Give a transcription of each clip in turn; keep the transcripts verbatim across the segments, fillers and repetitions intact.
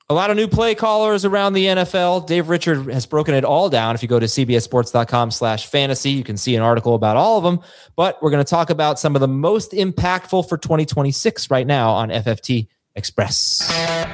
A lot of new play callers around the N F L. Dave Richard has broken it all down. If you go to cbssports.com slash fantasy, you can see an article about all of them. But we're going to talk about some of the most impactful for twenty twenty-six right now on F F T Express.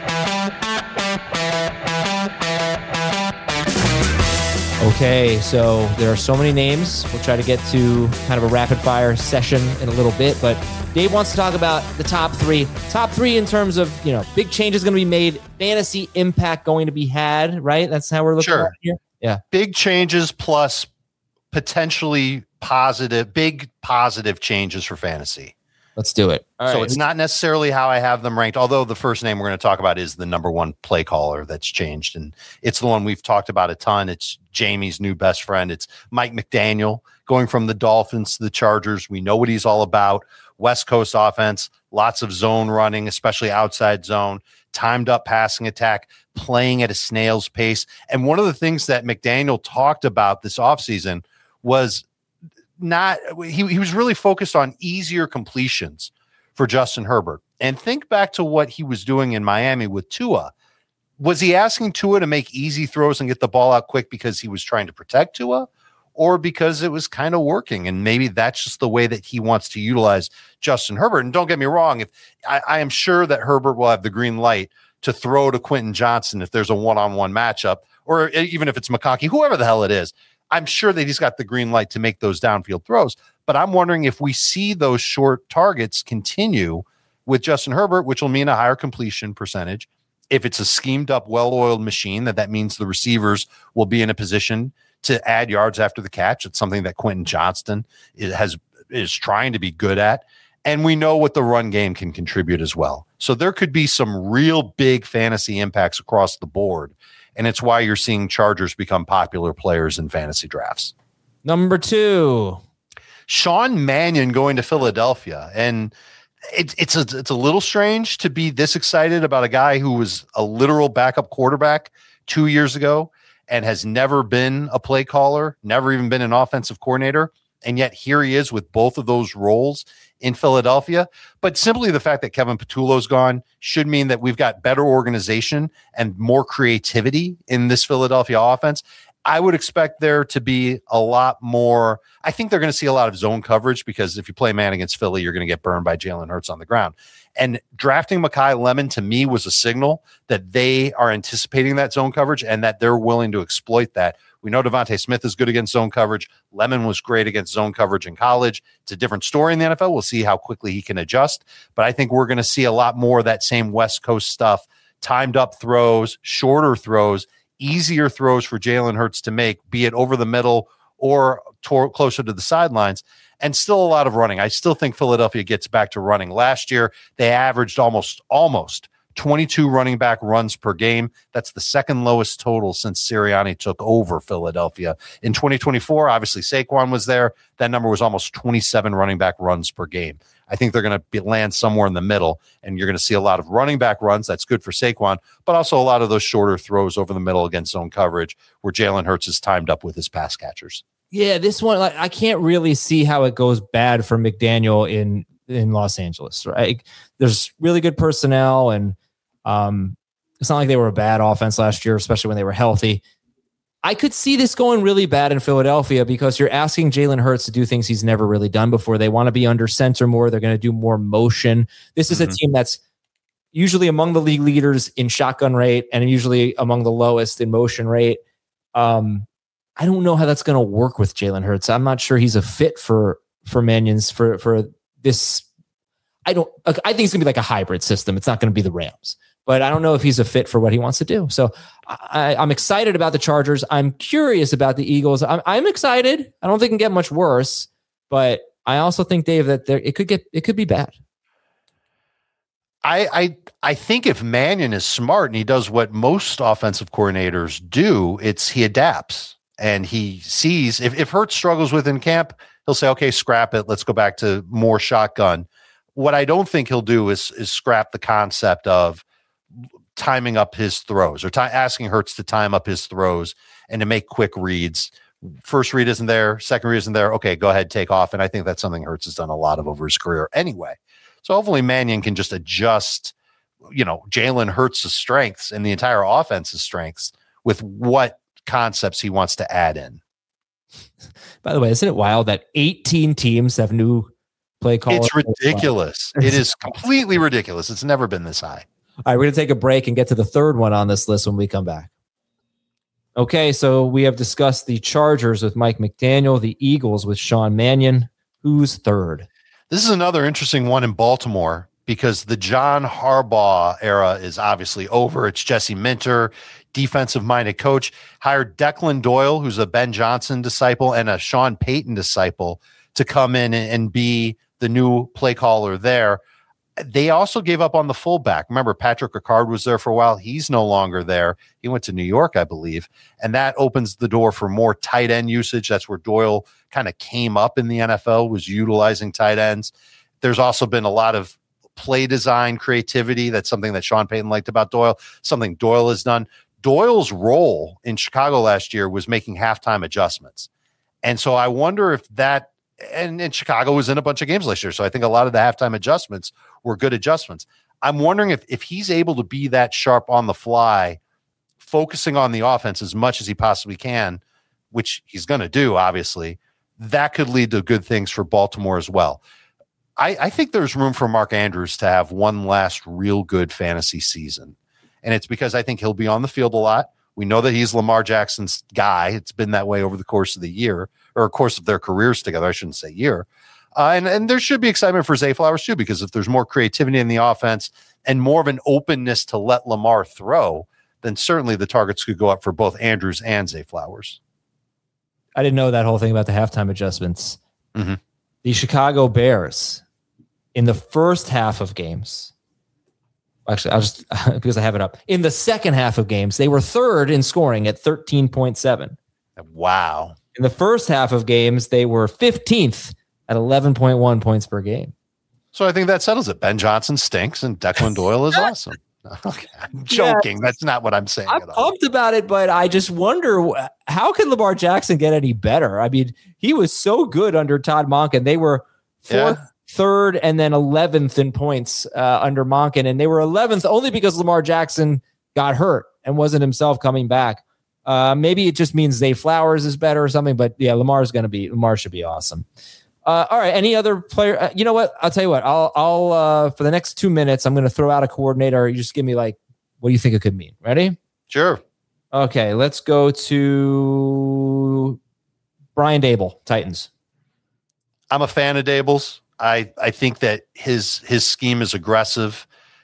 Okay, so there are so many names. We'll try to get to kind of a rapid fire session in a little bit, but Dave wants to talk about the top three. Top three in terms of, you know, big changes going to be made, fantasy impact going to be had, right? That's how we're looking sure. at it here. Yeah. Big changes plus potentially positive, big positive changes for fantasy. Let's do it. All so right. It's not necessarily how I have them ranked, although the first name we're going to talk about is the number one play caller that's changed. And it's the one we've talked about a ton. It's Jamie's new best friend. It's Mike McDaniel going from the Dolphins to the Chargers. We know what he's all about. West Coast offense, lots of zone running, especially outside zone, timed up passing attack, playing at a snail's pace. And one of the things that McDaniel talked about this offseason was not he, he was really focused on easier completions for Justin Herbert. And think back to what he was doing in Miami with Tua. Was he asking Tua to make easy throws and get the ball out quick because he was trying to protect Tua, or because it was kind of working? And maybe that's just the way that he wants to utilize Justin Herbert. And don't get me wrong, if I, I am sure that Herbert will have the green light to throw to Quentin Johnson if there's a one-on-one matchup, or even if it's McConkey, whoever the hell it is. I'm sure that he's got the green light to make those downfield throws, but I'm wondering if we see those short targets continue with Justin Herbert, which will mean a higher completion percentage. If it's a schemed up, well-oiled machine, that that means the receivers will be in a position to add yards after the catch. It's something that Quentin Johnston is, has is trying to be good at. And we know what the run game can contribute as well. So there could be some real big fantasy impacts across the board. And it's why you're seeing Chargers become popular players in fantasy drafts. Number two, Sean Mannion going to Philadelphia. And it, it's a, it's a little strange to be this excited about a guy who was a literal backup quarterback two years ago and has never been a play caller, never even been an offensive coordinator. And yet here he is with both of those roles in Philadelphia. But simply the fact that Kevin Patullo's gone should mean that we've got better organization and more creativity in this Philadelphia offense. I would expect there to be a lot more. I think they're going to see a lot of zone coverage, because if you play man against Philly, you're going to get burned by Jalen Hurts on the ground. And drafting Mekhi Lemon to me was a signal that they are anticipating that zone coverage and that they're willing to exploit that. We know Devontae Smith is good against zone coverage. Lemon was great against zone coverage in college. It's a different story in the N F L. We'll see how quickly he can adjust. But I think we're going to see a lot more of that same West Coast stuff, timed up throws, shorter throws, easier throws for Jalen Hurts to make, be it over the middle or tor- closer to the sidelines, and still a lot of running. I still think Philadelphia gets back to running. Last year, they averaged almost, almost twenty-two running back runs per game. That's the second lowest total since Sirianni took over Philadelphia. In twenty twenty-four, obviously Saquon was there. That number was almost twenty-seven running back runs per game. I think they're going to land somewhere in the middle, and you're going to see a lot of running back runs. That's good for Saquon, but also a lot of those shorter throws over the middle against zone coverage where Jalen Hurts is timed up with his pass catchers. Yeah, this one, like, I can't really see how it goes bad for McDaniel in, in Los Angeles, right? There's really good personnel, and um, it's not like they were a bad offense last year, especially when they were healthy. I could see this going really bad in Philadelphia because you're asking Jalen Hurts to do things he's never really done before. They want to be under center more. They're going to do more motion. This is mm-hmm. a team that's usually among the league leaders in shotgun rate and usually among the lowest in motion rate. Um, I don't know how that's going to work with Jalen Hurts. I'm not sure he's a fit for for Mannions for for this. I don't. I think it's going to be like a hybrid system. It's not going to be the Rams. But I don't know if he's a fit for what he wants to do. So I, I'm excited about the Chargers. I'm curious about the Eagles. I'm, I'm excited. I don't think it can get much worse. But I also think, Dave, that there, it could get it could be bad. I, I I think if Mannion is smart and he does what most offensive coordinators do, it's he adapts and he sees if, if Hurts struggles within camp, he'll say, okay, scrap it. Let's go back to more shotgun. What I don't think he'll do is is scrap the concept of timing up his throws or t- asking Hurts to time up his throws and to make quick reads. First read isn't there. Second read isn't there. Okay, go ahead, take off. And I think that's something Hurts has done a lot of over his career anyway. So hopefully Mannion can just adjust you know, Jalen Hurts' strengths and the entire offense's strengths with what concepts he wants to add in. By the way, isn't it wild that eighteen teams have new play callers? It's ridiculous. It is completely ridiculous. It's never been this high. All right, we're going to take a break and get to the third one on this list when we come back. Okay, so we have discussed the Chargers with Mike McDaniel, the Eagles with Sean Mannion. Who's third? This is another interesting one in Baltimore because the John Harbaugh era is obviously over. It's Jesse Minter, defensive-minded coach, hired Declan Doyle, who's a Ben Johnson disciple, and a Sean Payton disciple to come in and be the new play caller there. They also gave up on the fullback. Remember, Patrick Ricard was there for a while. He's no longer there. He went to New York, I believe. And that opens the door for more tight end usage. That's where Doyle kind of came up in the N F L, was utilizing tight ends. There's also been a lot of play design creativity. That's something that Sean Payton liked about Doyle, something Doyle has done. Doyle's role in Chicago last year was making halftime adjustments. And so I wonder if that, and, and Chicago was in a bunch of games last year. So I think a lot of the halftime adjustments were good adjustments. I'm wondering if, if he's able to be that sharp on the fly, focusing on the offense as much as he possibly can, which he's going to do, obviously, that could lead to good things for Baltimore as well. I, I think there's room for Mark Andrews to have one last real good fantasy season. And it's because I think he'll be on the field a lot. We know that he's Lamar Jackson's guy. It's been that way over the course of the year, or course of their careers together. I shouldn't say year. Uh, and, and there should be excitement for Zay Flowers too, because if there's more creativity in the offense and more of an openness to let Lamar throw, then certainly the targets could go up for both Andrews and Zay Flowers. I didn't know that whole thing about the halftime adjustments. Mm-hmm. The Chicago Bears in the first half of games, actually, I'll just, because I have it up, in the second half of games, they were third in scoring at thirteen point seven. Wow. In the first half of games, they were fifteenth at eleven point one points per game. So I think that settles it. Ben Johnson stinks and Declan Doyle is awesome. Okay. I'm joking. Yeah, that's not what I'm saying. I'm at all. pumped about it, but I just wonder, how can Lamar Jackson get any better? I mean, he was so good under Todd Monken. They were fourth, yeah. third, and then eleventh in points uh, under Monken, and they were eleventh only because Lamar Jackson got hurt and wasn't himself coming back. Uh, maybe it just means Zay Flowers is better or something, but yeah, Lamar's going to be, Lamar should be awesome. Uh, all right. Any other player? Uh, you know what? I'll tell you what, I'll, I'll, uh, for the next two minutes, I'm going to throw out a coordinator. You just give me like, what do you think it could mean? Ready? Sure. Okay. Let's go to Brian Daboll, Titans. I'm a fan of Daboll's. I, I think that his, his scheme is aggressive.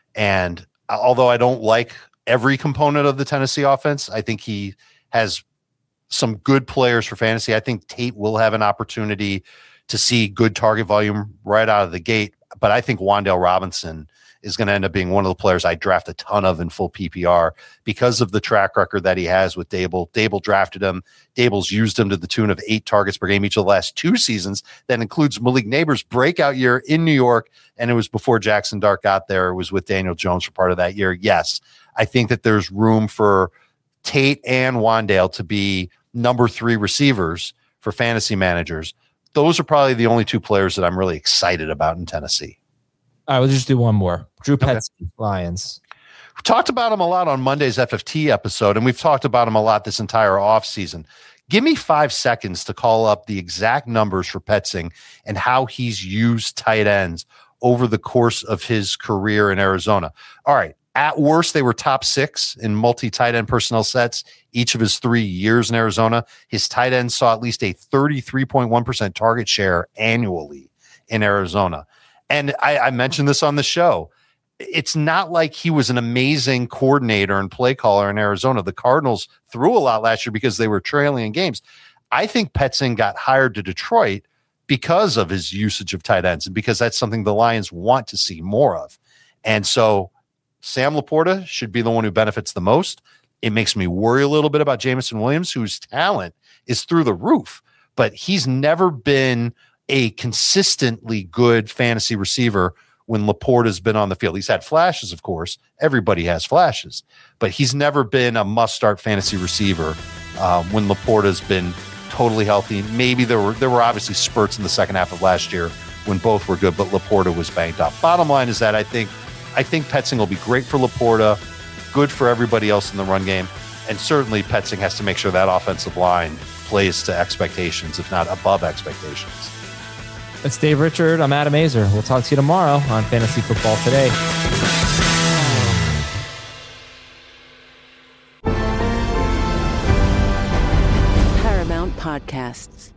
And although I don't like every component of the Tennessee offense, I think he has some good players for fantasy. I think Tate will have an opportunity to see good target volume right out of the gate. But I think Wan'Dale Robinson is going to end up being one of the players I draft a ton of in full P P R because of the track record that he has with Daboll. Daboll drafted him. Daboll's used him to the tune of eight targets per game each of the last two seasons. That includes Malik Neighbors' breakout year in New York. And it was before Jackson Dart got there. It was with Daniel Jones for part of that year. Yes, I think that there's room for Tate and Wan'Dale to be number three receivers for fantasy managers. Those are probably the only two players that I'm really excited about in Tennessee. All right, we'll just do one more. Drew Petzing, okay. Lions. We talked about him a lot on Monday's F F T episode, and we've talked about him a lot this entire offseason. Give me five seconds to call up the exact numbers for Petzing and how he's used tight ends over the course of his career in Arizona. All right. At worst, they were top six in multi-tight end personnel sets each of his three years in Arizona. His tight ends saw at least a thirty-three point one percent target share annually in Arizona. And I, I mentioned this on the show. It's not like he was an amazing coordinator and play caller in Arizona. The Cardinals threw a lot last year because they were trailing in games. I think Petzing got hired to Detroit because of his usage of tight ends and because that's something the Lions want to see more of. And so Sam Laporta should be the one who benefits the most. It makes me worry a little bit about Jameson Williams, whose talent is through the roof, but he's never been a consistently good fantasy receiver when Laporta's been on the field. He's had flashes, of course. Everybody has flashes, but he's never been a must-start fantasy receiver um, when Laporta's been totally healthy. Maybe there were there were obviously spurts in the second half of last year when both were good, but Laporta was banged up. Bottom line is that I think I think Petzing will be great for Laporta, good for everybody else in the run game. And certainly Petzing has to make sure that offensive line plays to expectations, if not above expectations. That's Dave Richard. I'm Adam Azer. We'll talk to you tomorrow on Fantasy Football Today. Paramount Podcasts.